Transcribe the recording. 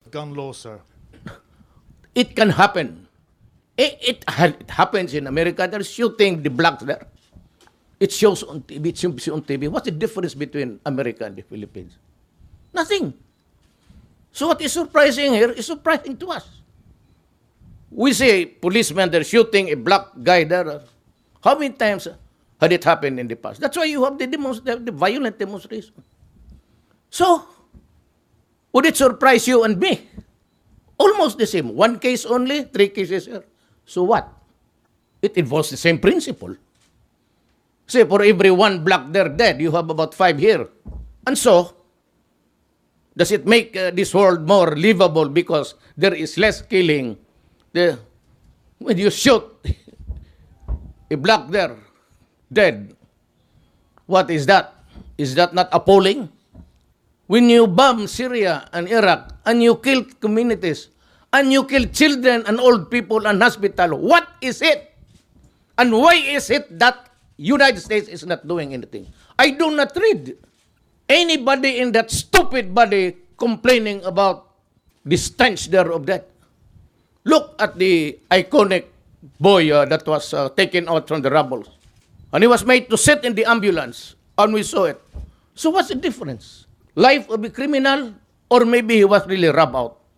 gun law, sir. It can happen. It happens in America. They're shooting the blacks there. It shows on TV. It shows on TV. What's the difference between America and the Philippines? Nothing. So what is surprising here is surprising to us. We see policemen, they're shooting a black guy there. How many times had it happened in the past? That's why you have the violent demonstration. So, would it surprise you and me? Almost the same. One case only, 3 cases here. So what? It involves the same principle. Say, for every 1 black there dead, you have about 5 here. And so, does it make this world more livable because there is less killing? When you shoot a black there dead, what is that? Is that not appalling? When you bomb Syria and Iraq and you kill communities and you kill children and old people and hospital, what is it? And why is it that United States is not doing anything? I do not read anybody in that stupid body complaining about the stench there of that. Look at the iconic boy that was taken out from the rubble. And he was made to sit in the ambulance, and we saw it. So what's the difference? Life of a criminal, or maybe he was really robbed out?